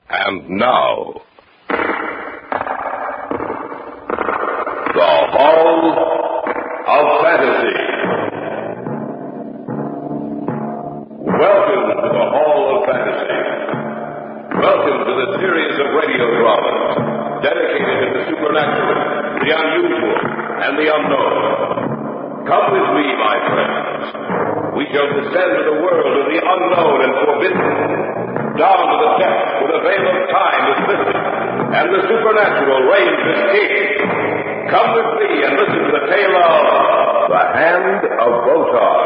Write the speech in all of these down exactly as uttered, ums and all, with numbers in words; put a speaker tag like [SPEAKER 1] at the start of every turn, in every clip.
[SPEAKER 1] And now, the Hall of Fantasy. Welcome to the Hall of Fantasy. Welcome to the series of radio dramas dedicated to the supernatural, the unusual, and the unknown. Come with me, my friends. We shall descend to the world of the unknown and forbidden, down to the depths where the veil of time is lifted, and the supernatural reigns as king. Come with me and listen to the tale of The Hand of Botar.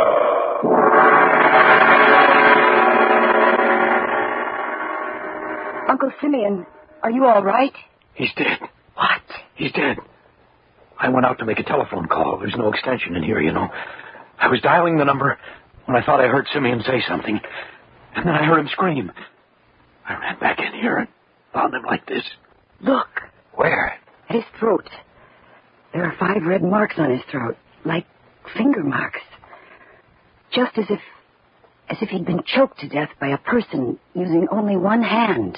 [SPEAKER 2] Uncle Simeon, are you all right?
[SPEAKER 3] He's dead.
[SPEAKER 2] What?
[SPEAKER 3] He's dead. I went out to make a telephone call. There's no extension in here, you know. I was dialing the number when I thought I heard Simeon say something. And then I heard him scream. I ran back in here and found him like this.
[SPEAKER 2] Look.
[SPEAKER 3] Where?
[SPEAKER 2] At his throat. There are five red marks on his throat, like finger marks. Just as if, as if he'd been choked to death by a person using only one hand.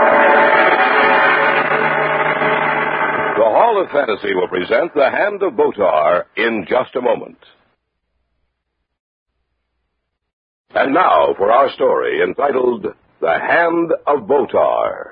[SPEAKER 1] The Hall of Fantasy will present The Hand of Botar in just a moment. And now for our story entitled The Hand of Botar.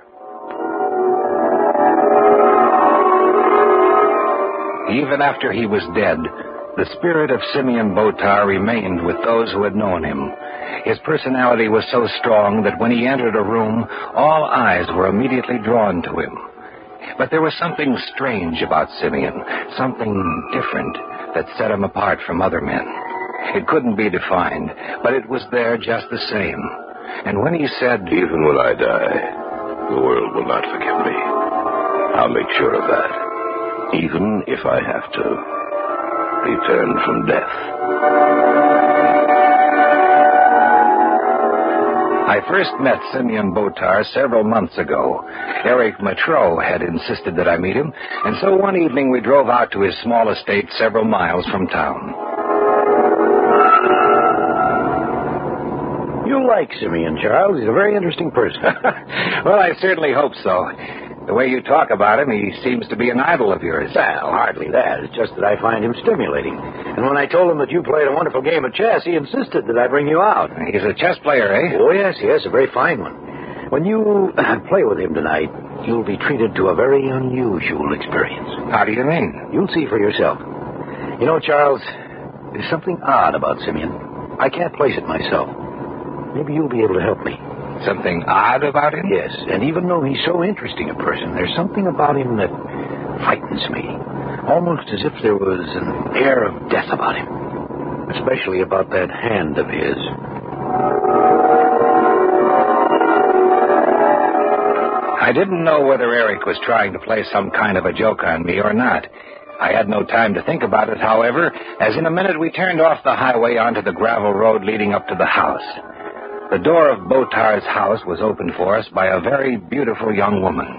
[SPEAKER 4] Even after he was dead, the spirit of Simeon Botar remained with those who had known him. His personality was so strong that when he entered a room, all eyes were immediately drawn to him. But there was something strange about Simeon, something different that set him apart from other men. It couldn't be defined, but it was there just the same. And when he said,
[SPEAKER 1] "Even when I die, the world will not forgive me. I'll make sure of that, even if I have to return from death."
[SPEAKER 4] I first met Simeon Botar several months ago. Eric Matreau had insisted that I meet him, and so one evening we drove out to his small estate several miles from town.
[SPEAKER 3] You like Simeon, Charles. He's a very interesting person.
[SPEAKER 4] Well, I certainly hope so. The way you talk about him, he seems to be an idol of yours.
[SPEAKER 3] Well, hardly that. It's just that I find him stimulating. And when I told him that you played a wonderful game of chess, he insisted that I bring you out.
[SPEAKER 4] He's a chess player, eh?
[SPEAKER 3] Oh, yes, yes, a very fine one. When you play with him tonight, you'll be treated to a very unusual experience.
[SPEAKER 4] How do you mean?
[SPEAKER 3] You'll see for yourself. You know, Charles, there's something odd about Simeon. I can't place it myself. Maybe you'll be able to help me.
[SPEAKER 4] Something odd about him?
[SPEAKER 3] Yes, and even though he's so interesting a person, there's something about him that frightens me. Almost as if there was an air of death about him. Especially about that hand of his.
[SPEAKER 4] I didn't know whether Eric was trying to play some kind of a joke on me or not. I had no time to think about it, however, as in a minute we turned off the highway onto the gravel road leading up to the house. The door of Botar's house was opened for us by a very beautiful young woman.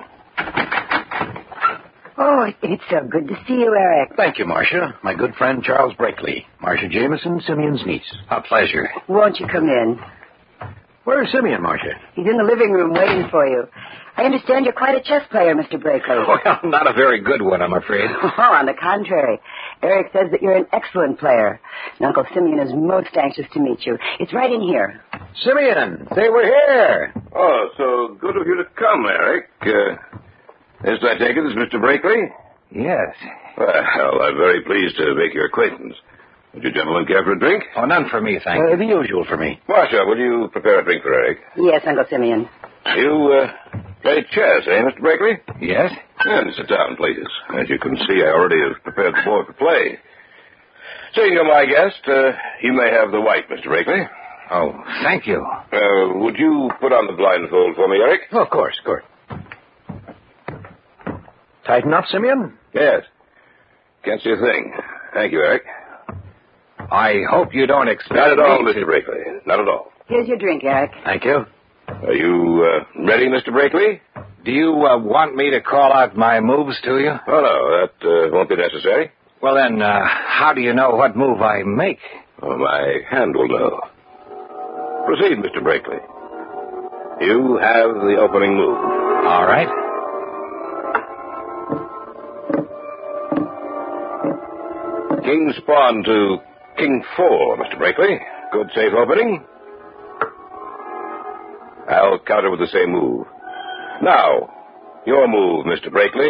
[SPEAKER 2] Oh, it's so good to see you, Eric.
[SPEAKER 3] Thank you, Marcia. My good friend Charles Brakely. Marcia Jameson, Simeon's niece.
[SPEAKER 4] A pleasure.
[SPEAKER 2] Won't you come in?
[SPEAKER 3] Where's Simeon, Marcia?
[SPEAKER 2] He's in the living room waiting for you. I understand you're quite a chess player, Mister Brakely.
[SPEAKER 4] Well, not a very good one, I'm afraid.
[SPEAKER 2] Oh, on the contrary. Eric says that you're an excellent player. And Uncle Simeon is most anxious to meet you. It's right in here.
[SPEAKER 3] Simeon, they were here.
[SPEAKER 1] Oh, so good of you to come, Eric. Uh, this, I take it, is Mister Brakely?
[SPEAKER 4] Yes.
[SPEAKER 1] Well, I'm very pleased to make your acquaintance. Would you gentlemen care for a drink?
[SPEAKER 4] Oh, none for me, thank
[SPEAKER 3] Uh,
[SPEAKER 4] you.
[SPEAKER 3] the usual for me.
[SPEAKER 1] Marcia, will you prepare a drink for Eric?
[SPEAKER 2] Yes, Uncle Simeon.
[SPEAKER 1] You, uh, play chess, eh, Mister Brakely?
[SPEAKER 4] Yes?
[SPEAKER 1] Yeah, sit down, please. As you can see, I already have prepared the board for play. Seeing you're my guest, uh, you may have the white, Mister Brakely.
[SPEAKER 4] Oh, thank you.
[SPEAKER 1] Uh, would you put on the blindfold for me, Eric?
[SPEAKER 3] Oh, of course, of course. Tighten up, Simeon?
[SPEAKER 1] Yes. Can't see a thing. Thank you, Eric.
[SPEAKER 4] I hope you don't expect
[SPEAKER 1] Not at all,
[SPEAKER 4] me
[SPEAKER 1] Mister
[SPEAKER 4] to...
[SPEAKER 1] Brakely. Not at all.
[SPEAKER 2] Here's your drink, Eric.
[SPEAKER 3] Thank you.
[SPEAKER 1] Are you uh, ready, Mister Brakely?
[SPEAKER 4] Do you uh, want me to call out my moves to you?
[SPEAKER 1] Oh, no, that uh, won't be necessary.
[SPEAKER 4] Well, then, uh, how do you know what move I make?
[SPEAKER 1] Oh, my hand will know. Proceed, Mister Brakely. You have the opening move.
[SPEAKER 4] All right.
[SPEAKER 1] King's pawn to king four, Mister Brakely. Good safe opening. I'll counter with the same move. Now, your move, Mister Brakely.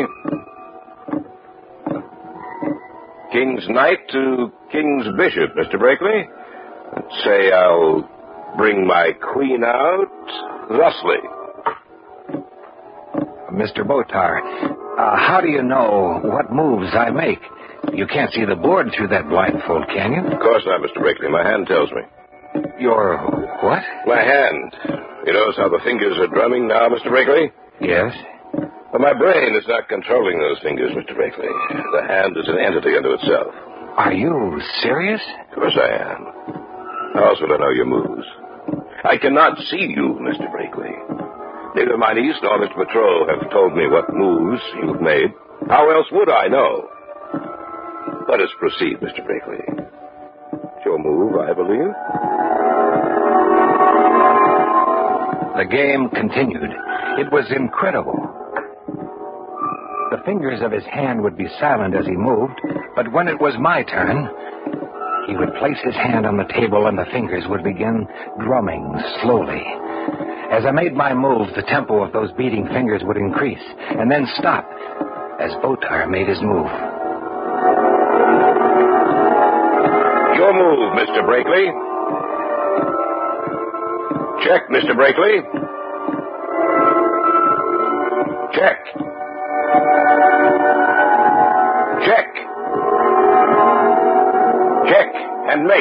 [SPEAKER 1] King's knight to king's bishop, Mister Brakely. Let's say I'll bring my queen out thusly.
[SPEAKER 4] Mister Botar, uh, how do you know what moves I make? You can't see the board through that blindfold, can you?
[SPEAKER 1] Of course not, Mister Brakely. My hand tells me.
[SPEAKER 4] Your what?
[SPEAKER 1] My hand. You notice how the fingers are drumming now, Mister Brakely?
[SPEAKER 4] Yes.
[SPEAKER 1] But my brain is not controlling those fingers, Mister Brakely. The hand is an entity unto itself.
[SPEAKER 4] Are you serious?
[SPEAKER 1] Of course I am. How else would I know your moves? I cannot see you, Mister Brakely. Neither my niece nor Mister Patrol have told me what moves you've made. How else would I know? Let us proceed, Mister Brakely. It's your move, I believe.
[SPEAKER 4] The game continued. It was incredible. The fingers of his hand would be silent as he moved, but when it was my turn, he would place his hand on the table and the fingers would begin drumming slowly. As I made my move, the tempo of those beating fingers would increase and then stop as Botar made his move.
[SPEAKER 1] Your move, Mister Brakely. Check, Mister Brakely. Check. Check. Check and mate.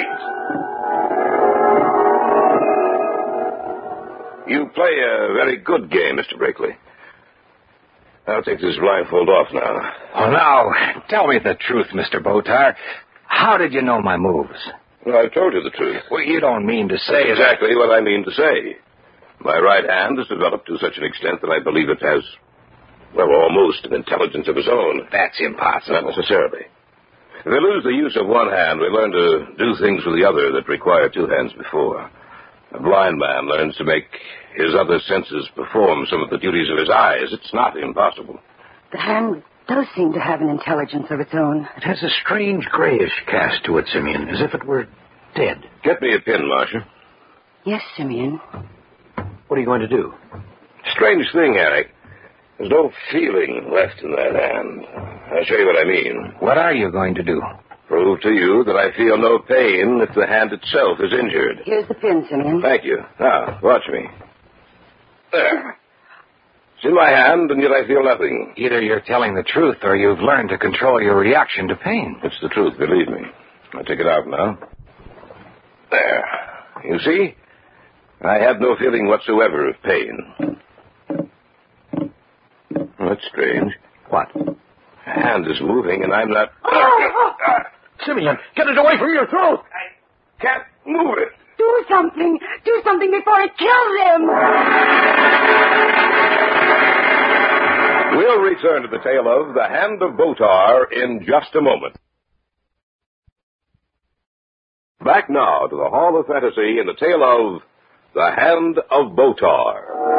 [SPEAKER 1] You play a very good game, Mister Brakely. I'll take this blindfold off now.
[SPEAKER 4] Oh, now, tell me the truth, Mister Botar. How did you know my moves?
[SPEAKER 1] Well, I've told you the truth.
[SPEAKER 4] Well, you don't mean to say
[SPEAKER 1] That's exactly that... what I mean to say. My right hand has developed to such an extent that I believe it has, well, almost an intelligence of its own.
[SPEAKER 4] That's impossible.
[SPEAKER 1] Not necessarily. If we lose the use of one hand, we learn to do things with the other that require two hands before. A blind man learns to make his other senses perform some of the duties of his eyes. It's not impossible.
[SPEAKER 2] The hand does seem to have an intelligence of its own.
[SPEAKER 3] It has a strange grayish cast to it, Simeon, as if it were dead.
[SPEAKER 1] Get me a pin, Marcia.
[SPEAKER 2] Yes, Simeon.
[SPEAKER 3] What are you going to do?
[SPEAKER 1] Strange thing, Eric. There's no feeling left in that hand. I'll show you what I mean.
[SPEAKER 4] What are you going to do?
[SPEAKER 1] Prove to you that I feel no pain if the hand itself is injured.
[SPEAKER 2] Here's the pin, Simeon.
[SPEAKER 1] Thank you. Now, watch me. There. It's in my hand, and yet I feel nothing.
[SPEAKER 4] Either you're telling the truth or you've learned to control your reaction to pain.
[SPEAKER 1] It's the truth, believe me. I'll take it out now. There. You see? I have no feeling whatsoever of pain. Oh, that's strange.
[SPEAKER 3] What?
[SPEAKER 1] The hand is moving, and I'm not...
[SPEAKER 3] Oh! Simeon, get it away from your throat!
[SPEAKER 1] I can't move it.
[SPEAKER 2] Do something. Do something before it kills him.
[SPEAKER 1] We'll return to the tale of The Hand of Botar in just a moment. Back now to the Hall of Fantasy in the tale of The Hand of Botar.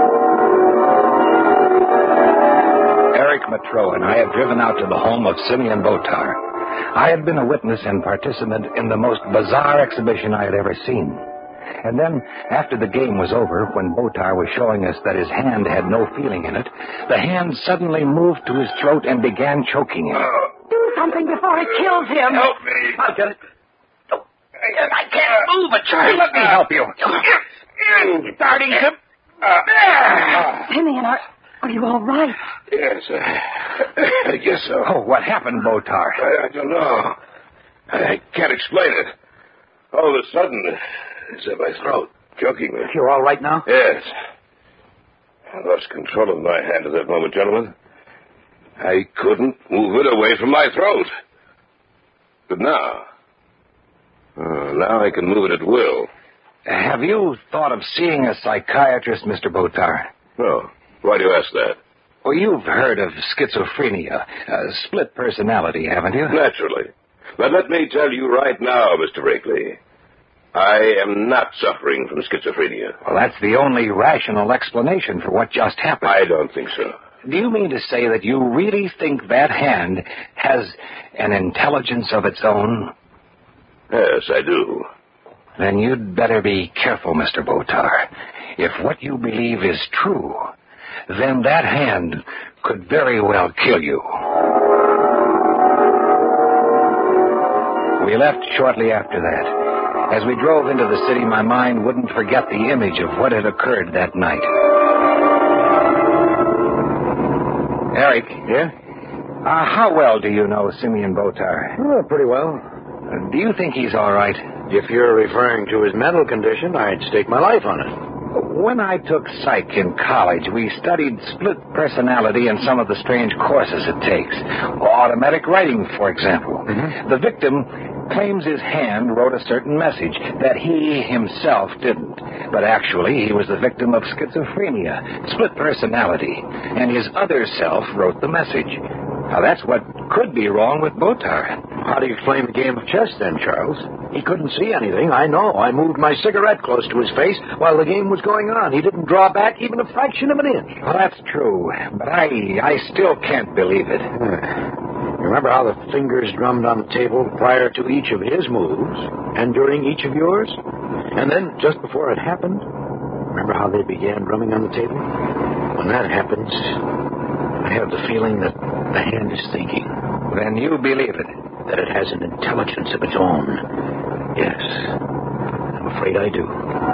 [SPEAKER 4] Eric Matreau and I have driven out to the home of Simeon Botar. I had been a witness and participant in the most bizarre exhibition I had ever seen. And then, after the game was over, when Botar was showing us that his hand had no feeling in it, the hand suddenly moved to his throat and began choking him.
[SPEAKER 2] Do something before it kills him.
[SPEAKER 1] Help me.
[SPEAKER 3] I'll get it.
[SPEAKER 4] I can't move it, Charlie. Let me help you.
[SPEAKER 3] Starting to...
[SPEAKER 2] Simeon, are, are you all right?
[SPEAKER 1] Yes, I, I guess so.
[SPEAKER 4] Oh, what happened, Botar?
[SPEAKER 1] I, I don't know. I, I can't explain it. All of a sudden, it's in my throat, choking me.
[SPEAKER 3] You're all right now?
[SPEAKER 1] Yes. I lost control of my hand at that moment, gentlemen. I couldn't move it away from my throat. But now... Uh, now I can move it at will.
[SPEAKER 4] Have you thought of seeing a psychiatrist, Mister Botar?
[SPEAKER 1] No. Why do you ask that?
[SPEAKER 4] Well, you've heard of schizophrenia, uh, split personality, haven't you?
[SPEAKER 1] Naturally. But let me tell you right now, Mister Brakely, I am not suffering from schizophrenia.
[SPEAKER 4] Well, that's the only rational explanation for what just happened.
[SPEAKER 1] I don't think so.
[SPEAKER 4] Do you mean to say that you really think that hand has an intelligence of its own?
[SPEAKER 1] Yes, I do.
[SPEAKER 4] Then you'd better be careful, Mister Botar. If what you believe is true, then that hand could very well kill you. We left shortly after that. As we drove into the city, my mind wouldn't forget the image of what had occurred that night. Eric.
[SPEAKER 3] Yeah?
[SPEAKER 4] Uh, how well do you know Simeon Botar?
[SPEAKER 3] Oh, pretty well.
[SPEAKER 4] Uh, do you think he's all right?
[SPEAKER 3] If you're referring to his mental condition, I'd stake my life on it.
[SPEAKER 4] When I took psych in college, we studied split personality and some of the strange courses it takes. Automatic writing, for example.
[SPEAKER 3] Mm-hmm.
[SPEAKER 4] The victim claims his hand wrote a certain message that he himself didn't. But actually, he was the victim of schizophrenia, split personality, and his other self wrote the message. Now, that's what could be wrong with Botar.
[SPEAKER 3] How do you explain the game of chess, then, Charles? He couldn't see anything, I know. I moved my cigarette close to his face while the game was going on. He didn't draw back even a fraction of an inch.
[SPEAKER 4] Well, that's true, but I I still can't believe it.
[SPEAKER 3] You remember how the fingers drummed on the table prior to each of his moves, and during each of yours? And then, just before it happened, remember how they began drumming on the table? When that happens, I have the feeling that the hand is thinking.
[SPEAKER 4] Then you believe it?
[SPEAKER 3] That it has an intelligence of its own. Yes, I'm afraid I do.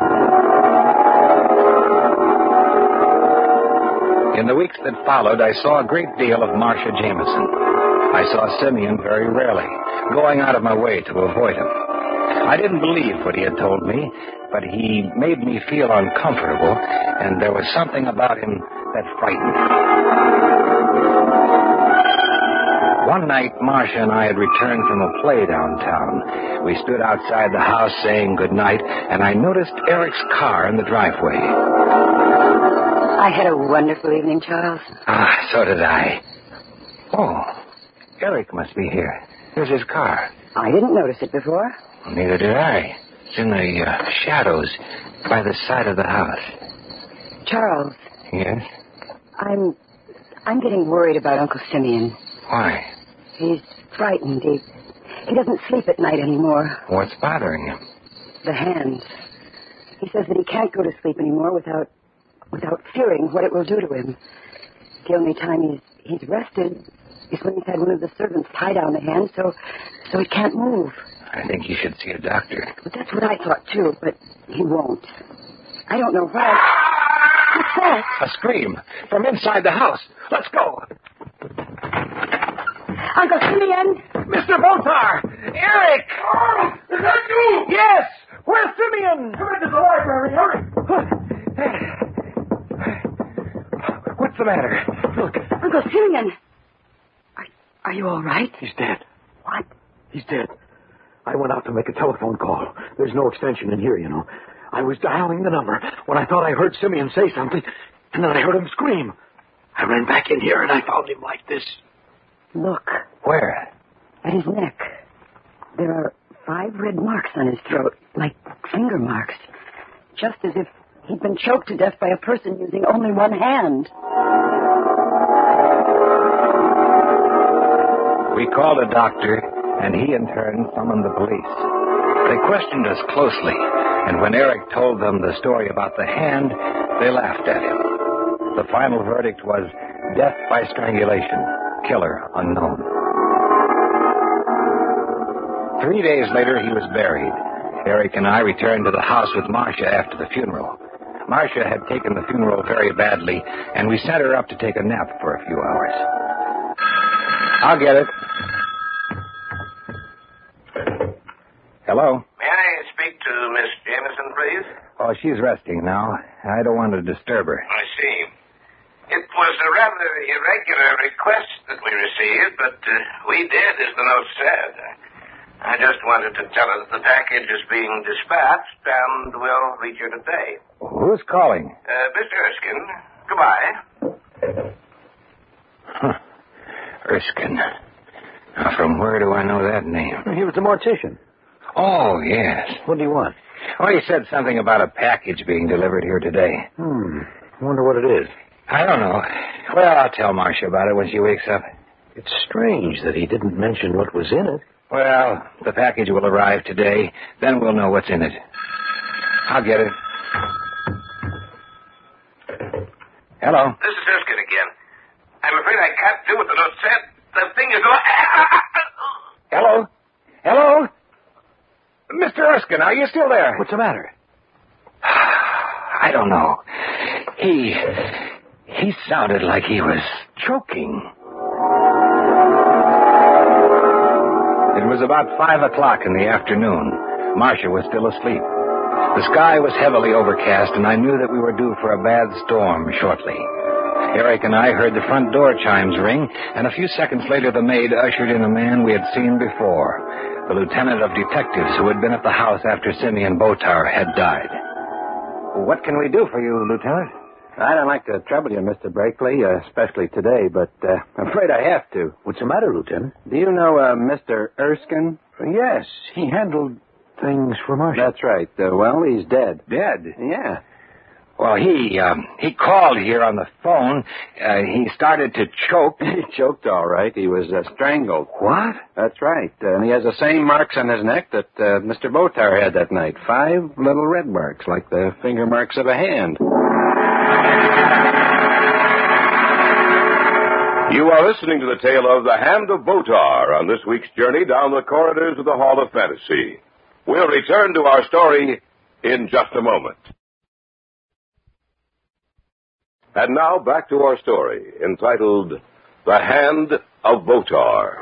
[SPEAKER 4] In the weeks that followed, I saw a great deal of Marcia Jameson. I saw Simeon very rarely, going out of my way to avoid him. I didn't believe what he had told me, but he made me feel uncomfortable, and there was something about him that frightened me. One night, Marcia and I had returned from a play downtown. We stood outside the house saying goodnight, and I noticed Eric's car in the driveway.
[SPEAKER 2] I had a wonderful evening, Charles.
[SPEAKER 4] Ah, so did I. Oh, Eric must be here. Here's his car.
[SPEAKER 2] I didn't notice it before.
[SPEAKER 4] Neither did I. It's in the uh, shadows by the side of the house.
[SPEAKER 2] Charles.
[SPEAKER 4] Yes?
[SPEAKER 2] I'm... I'm getting worried about Uncle Simeon.
[SPEAKER 4] Why?
[SPEAKER 2] He's frightened. He, he doesn't sleep at night anymore.
[SPEAKER 4] What's bothering him?
[SPEAKER 2] The hands. He says that he can't go to sleep anymore without without fearing what it will do to him. The only time he's he's rested is when he's had one of the servants tie down the hand so so he can't move.
[SPEAKER 4] I think you should see a doctor.
[SPEAKER 2] But that's what I thought, too, but he won't. I don't know why. What's that?
[SPEAKER 4] A scream from inside the house. Let's go.
[SPEAKER 2] Uncle Simeon!
[SPEAKER 4] Mister Botar! Eric!
[SPEAKER 3] Oh, is that you?
[SPEAKER 4] Yes! Where's Simeon?
[SPEAKER 3] Come into the library, hurry.
[SPEAKER 4] What's the matter? Look.
[SPEAKER 2] Uncle Simeon! Are, are you all right?
[SPEAKER 3] He's dead.
[SPEAKER 2] What?
[SPEAKER 3] He's dead. I went out to make a telephone call. There's no extension in here, you know. I was dialing the number when I thought I heard Simeon say something, and then I heard him scream. I ran back in here, and I found him like this.
[SPEAKER 2] Look.
[SPEAKER 4] Where?
[SPEAKER 2] At his neck. There are five red marks on his throat, like finger marks. Just as if he'd been choked to death by a person using only one hand.
[SPEAKER 4] We called a doctor, and he in turn summoned the police. They questioned us closely, and when Eric told them the story about the hand, they laughed at him. The final verdict was death by strangulation, killer unknown. Three days later, he was buried. Eric and I returned to the house with Marcia after the funeral. Marcia had taken the funeral very badly, and we sent her up to take a nap for a few hours. I'll get it. Hello?
[SPEAKER 5] May I speak to Miss Jameson, please?
[SPEAKER 4] Oh, she's resting now. I don't want to disturb her.
[SPEAKER 5] I see. It was a rather irregular request that we received, but uh, we did, as the note said. I just wanted to tell her that the package is being dispatched and will reach her today.
[SPEAKER 4] Who's calling?
[SPEAKER 5] Uh, Mister Erskine, goodbye.
[SPEAKER 4] Huh. Erskine. Now, from where do I know that name?
[SPEAKER 3] He was a mortician.
[SPEAKER 4] Oh, yes.
[SPEAKER 3] What do you want?
[SPEAKER 4] Well, he said something about a package being delivered here today.
[SPEAKER 3] Hmm. Wonder what it is.
[SPEAKER 4] I don't know. Well, I'll tell Marcia about it when she wakes up.
[SPEAKER 3] It's strange that he didn't mention what was in it.
[SPEAKER 4] Well, the package will arrive today. Then we'll know what's in it. I'll get it. Hello?
[SPEAKER 5] This is Erskine again. I'm afraid I can't do what the note said. The thing is...
[SPEAKER 4] Hello? Hello? Mister Erskine, are you still there?
[SPEAKER 3] What's the matter?
[SPEAKER 4] I don't know. He... He sounded like he was choking. It was about five o'clock in the afternoon. Marcia was still asleep. The sky was heavily overcast, and I knew that we were due for a bad storm shortly. Eric and I heard the front door chimes ring, and a few seconds later the maid ushered in a man we had seen before, the lieutenant of detectives who had been at the house after Simeon Botar had died. What can we do for you, Lieutenant?
[SPEAKER 6] I don't like to trouble you, Mister Brakely, uh, especially today, but uh, I'm afraid I have to.
[SPEAKER 3] What's the matter, Lieutenant?
[SPEAKER 6] Do you know uh, Mister Erskine?
[SPEAKER 3] Yes, he handled things for Marcia.
[SPEAKER 6] That's right. Uh, well, he's dead.
[SPEAKER 4] Dead?
[SPEAKER 6] Yeah.
[SPEAKER 4] Well, he um, he called here on the phone. Uh, he started to choke.
[SPEAKER 6] He choked all right. He was uh, strangled.
[SPEAKER 4] What?
[SPEAKER 6] That's right. Uh, and he has the same marks on his neck that uh, Mister Botar had that night. Five little red marks, like the finger marks of a hand.
[SPEAKER 1] You are listening to the tale of The Hand of Botar on this week's journey down the corridors of the Hall of Fantasy. We'll return to our story in just a moment. And now back to our story, entitled The Hand of Botar.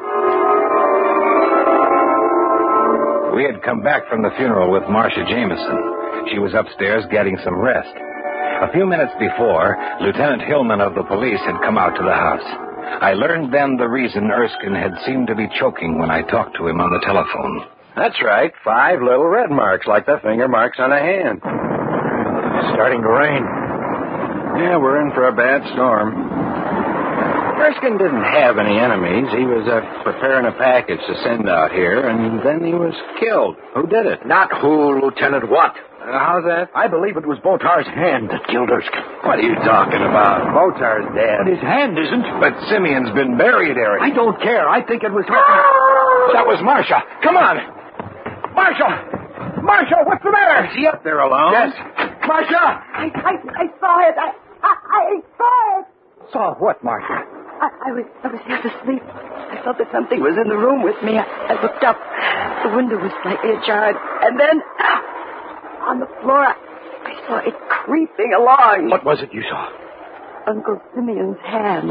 [SPEAKER 4] We had come back from the funeral with Marcia Jameson. She was upstairs getting some rest. A few minutes before, Lieutenant Hillman of the police had come out to the house. I learned then the reason Erskine had seemed to be choking when I talked to him on the telephone.
[SPEAKER 6] That's right. Five little red marks, like the finger marks on a hand.
[SPEAKER 3] It's starting to rain.
[SPEAKER 6] Yeah, we're in for a bad storm. Erskine didn't have any enemies. He was uh, preparing a package to send out here, and then he was killed. Who did it?
[SPEAKER 3] Not who, Lieutenant, what?
[SPEAKER 6] Uh, how's that?
[SPEAKER 3] I believe it was Botar's hand that killed Erskine.
[SPEAKER 6] What are you talking about? Botar's dead.
[SPEAKER 3] But his hand isn't.
[SPEAKER 4] But Simeon's been buried, Eric.
[SPEAKER 3] I don't care. I think it was...
[SPEAKER 4] That was Marcia. Come on. Marcia! Marcia, what's the matter?
[SPEAKER 6] Is he up there alone?
[SPEAKER 4] Yes. Marcia!
[SPEAKER 2] I, I, I saw it. I, I, I saw it.
[SPEAKER 4] Saw what, Marcia?
[SPEAKER 2] I, I was I was half asleep. I felt that something was in the room with me. I, I looked up. The window was slightly ajar, and then on the floor, I, I saw it creeping along.
[SPEAKER 3] What was it you saw?
[SPEAKER 2] Uncle Simeon's hand.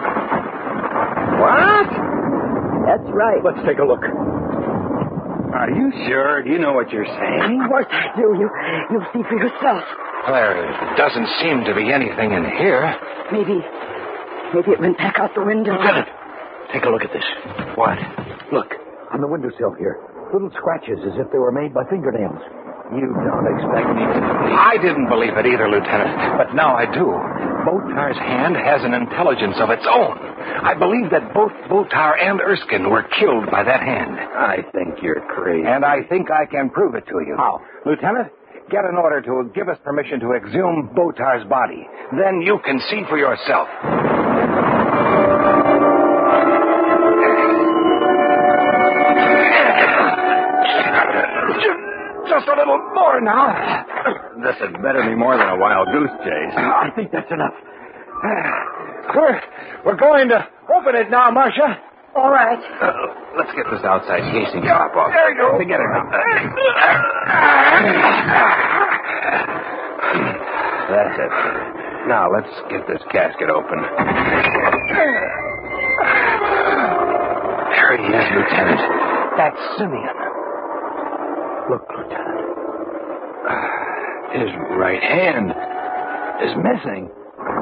[SPEAKER 6] What?
[SPEAKER 2] That's right.
[SPEAKER 3] Let's take a look.
[SPEAKER 6] Are you sure? Do you know what you're saying?
[SPEAKER 2] Of course I do. You, you'll see for yourself.
[SPEAKER 4] There doesn't seem to be anything in here.
[SPEAKER 2] Maybe, maybe it went back out the window.
[SPEAKER 3] Lieutenant, take a look at this.
[SPEAKER 4] What?
[SPEAKER 3] Look, on the windowsill here. Little scratches as if they were made by fingernails.
[SPEAKER 6] You don't expect me to believe...
[SPEAKER 4] I didn't believe it either, Lieutenant, but now I do. Botar's hand has an intelligence of its own. I believe that both Botar and Erskine were killed by that hand.
[SPEAKER 6] I think you're crazy.
[SPEAKER 4] And I think I can prove it to you.
[SPEAKER 3] How?
[SPEAKER 4] Lieutenant, get an order to give us permission to exhume Botar's body. Then you can see for yourself. Just a little more now.
[SPEAKER 6] This had better be more than a wild goose chase.
[SPEAKER 3] I think that's enough.
[SPEAKER 4] We're, we're going to open it now, Marcia.
[SPEAKER 2] All right.
[SPEAKER 6] Uh, let's get this outside casing top off.
[SPEAKER 4] There you go.
[SPEAKER 6] Together now. That's it. Now, let's get this casket open.
[SPEAKER 4] There he is, Lieutenant. That's Simeon.
[SPEAKER 3] Look, Lieutenant.
[SPEAKER 6] His right hand is missing.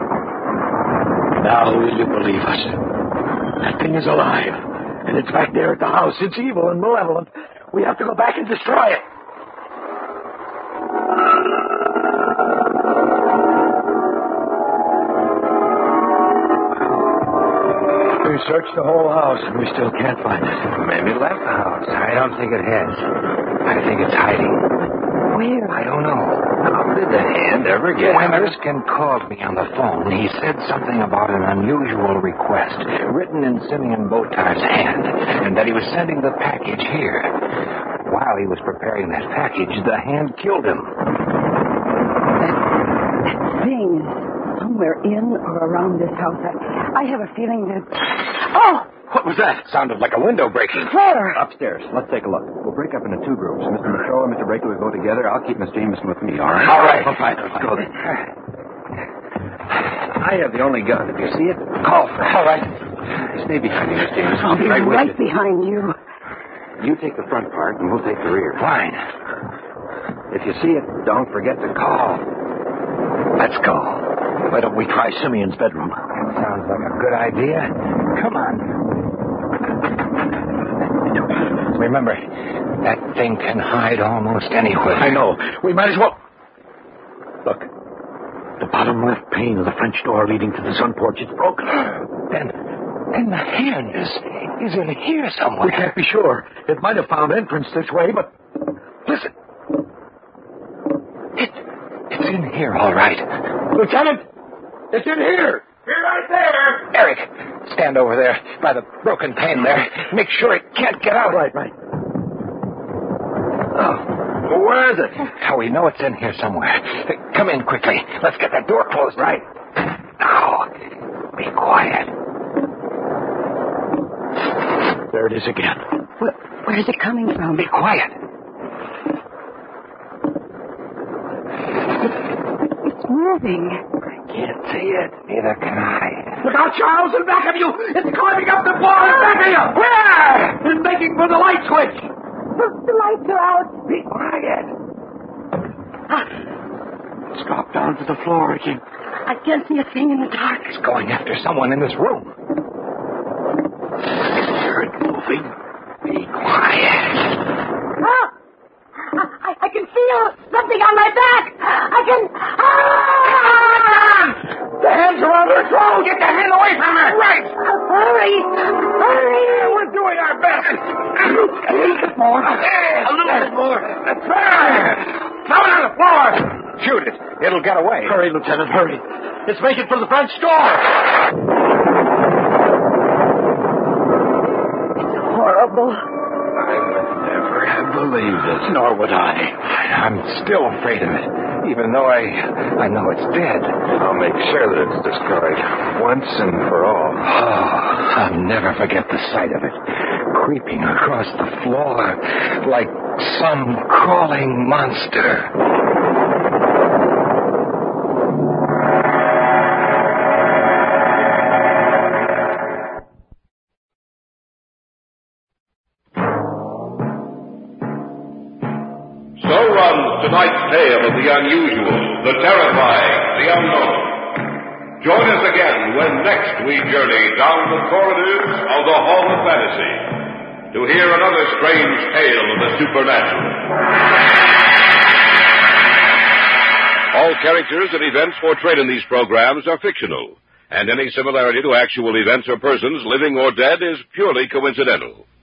[SPEAKER 3] Now will you believe us? That thing is alive. And it's back there at the house. It's evil and malevolent. We have to go back and destroy it. We searched the whole house and we still can't find it.
[SPEAKER 6] Maybe it left the house.
[SPEAKER 4] I don't think it has. I think it's hiding.
[SPEAKER 2] Where?
[SPEAKER 4] I don't know.
[SPEAKER 6] How did the hand ever get
[SPEAKER 4] When
[SPEAKER 6] out?
[SPEAKER 4] Erskine called me on the phone, he said something about an unusual request written in Simeon Botar's hand, and that he was sending the package here. While he was preparing that package, the hand killed him.
[SPEAKER 2] That thing is somewhere in or around this house. I, I have a feeling that... Oh!
[SPEAKER 3] What was that?
[SPEAKER 4] Sounded like a window breaking.
[SPEAKER 2] Where?
[SPEAKER 6] Upstairs. Let's take a look. We'll break up into two groups. Mister McCrow and Mister Braker will go together. I'll keep Miss Jameson with me, all right?
[SPEAKER 3] All right. All right. Let's go then.
[SPEAKER 6] I have the only gun. If you see it, call for it.
[SPEAKER 3] All right.
[SPEAKER 6] Stay behind me, Miss Jameson.
[SPEAKER 2] I'll be
[SPEAKER 6] right,
[SPEAKER 2] right,
[SPEAKER 6] with you.
[SPEAKER 2] behind you.
[SPEAKER 6] You take the front part, and we'll take the rear.
[SPEAKER 4] Fine.
[SPEAKER 6] If you see it, don't forget to call.
[SPEAKER 4] Let's go.
[SPEAKER 3] Why don't we try Simeon's bedroom?
[SPEAKER 4] Sounds like a good idea. Come on. Remember, that thing can hide almost anywhere.
[SPEAKER 3] I know. We might as well... Look. The bottom left pane of the French door leading to the sun porch is broken.
[SPEAKER 4] Then, then the hand is, is in here somewhere.
[SPEAKER 3] We can't be sure. It might have found entrance this way, but...
[SPEAKER 4] Listen. It, it's in here, all right.
[SPEAKER 3] Lieutenant! It's in here!
[SPEAKER 5] You're right there.
[SPEAKER 4] Eric, stand over there by the broken pane there. Make sure it can't get out.
[SPEAKER 3] Right, right.
[SPEAKER 4] Oh.
[SPEAKER 6] Well, where is it?
[SPEAKER 4] How we know it's in here somewhere. Come in quickly. Let's get that door closed. Right. Now, be quiet.
[SPEAKER 3] There it is again.
[SPEAKER 2] Where, where's it coming from?
[SPEAKER 4] Be quiet.
[SPEAKER 2] It's moving.
[SPEAKER 4] Can't see it. Neither can I.
[SPEAKER 3] Look out, Charles, in back of you! It's climbing up the wall in back of you! Where? It's making for the light switch!
[SPEAKER 2] The, the lights are out.
[SPEAKER 4] Be quiet.
[SPEAKER 3] It's dropped down to the floor again.
[SPEAKER 2] I can't see a thing in the dark.
[SPEAKER 4] It's going after someone in this room.
[SPEAKER 3] Hear it moving.
[SPEAKER 4] Be quiet.
[SPEAKER 2] Ah! I, I can feel something on my back. I can... Ah!
[SPEAKER 3] The hands around her throat! Get the hand away from her! Right!
[SPEAKER 2] Hurry! Hurry!
[SPEAKER 3] We're doing our best! A little bit more. A little bit more. That's better! Throw it on the floor!
[SPEAKER 4] Shoot it. It'll get away.
[SPEAKER 3] Hurry, Lieutenant, hurry. It's making for the French door!
[SPEAKER 2] It's horrible.
[SPEAKER 6] I would never have believed it.
[SPEAKER 3] Nor would I.
[SPEAKER 4] I'm still afraid of it, even though I I know it's dead.
[SPEAKER 6] I'll make sure that it's destroyed once and for all.
[SPEAKER 4] Oh, I'll never forget the sight of it, creeping across the floor like some crawling monster.
[SPEAKER 1] Tonight's tale of the unusual, the terrifying, the unknown. Join us again when next we journey down the corridors of the Hall of Fantasy to hear another strange tale of the supernatural. All characters and events portrayed in these programs are fictional, and any similarity to actual events or persons, living or dead, is purely coincidental.